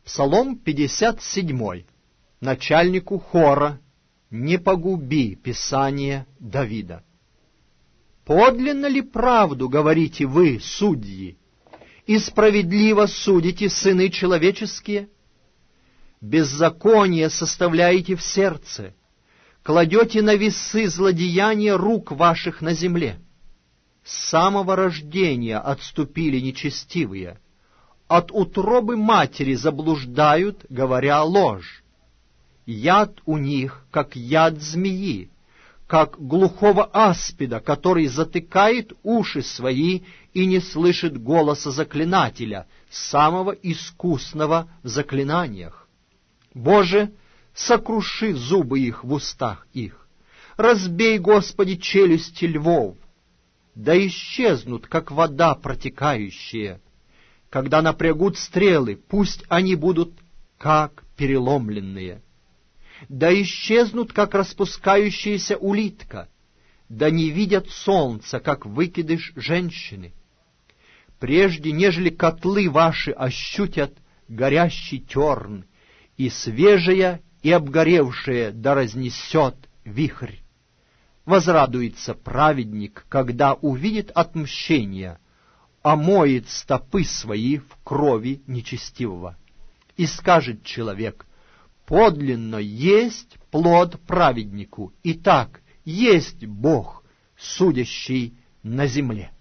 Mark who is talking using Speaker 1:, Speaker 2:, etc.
Speaker 1: Псалом 57. Начальнику хора: «Не погуби Писание Давида». «Подлинно ли правду говорите вы, судьи, и справедливо судите сыны человеческие? Беззаконие составляете в сердце, кладете на весы злодеяния рук ваших на земле. С самого рождения отступили нечестивые, от утробы матери заблуждают, говоря ложь. Яд у них, как яд змеи, как глухого аспида, который затыкает уши свои и не слышит голоса заклинателя, самого искусного в заклинаниях. Боже, сокруши зубы их в устах их, разбей, Господи, челюсти львов, да исчезнут, как вода протекающая. Когда напрягут стрелы, пусть они будут как переломленные. Да исчезнут, как распускающаяся улитка, да не видят солнца, как выкидыш женщины. Прежде, нежели котлы ваши ощутят горящий терн, и свежее, и обгоревшее да разнесет вихрь. Возрадуется праведник, когда увидит отмщение, омоет стопы свои в крови нечестивого. И скажет человек: подлинно есть плод праведнику, и так есть Бог, судящий на земле.